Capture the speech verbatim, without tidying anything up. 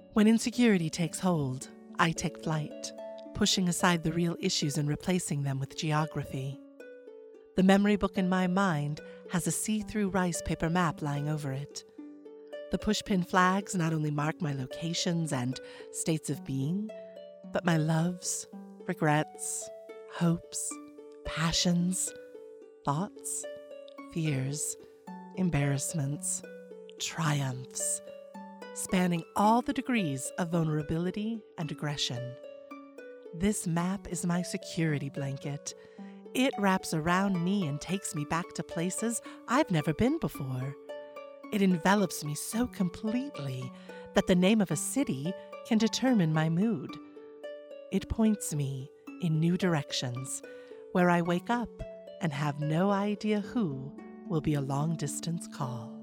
When insecurity takes hold, I take flight, pushing aside the real issues and replacing them with geography. The memory book in my mind has a see-through rice paper map lying over it. The pushpin flags not only mark my locations and states of being, but my loves, regrets, hopes, passions, thoughts, fears, embarrassments, triumphs, spanning all the degrees of vulnerability and aggression. This map is my security blanket. It wraps around me and takes me back to places I've never been before. It envelops me so completely that the name of a city can determine my mood. It points me in new directions where I wake up and have no idea who will be a long-distance call.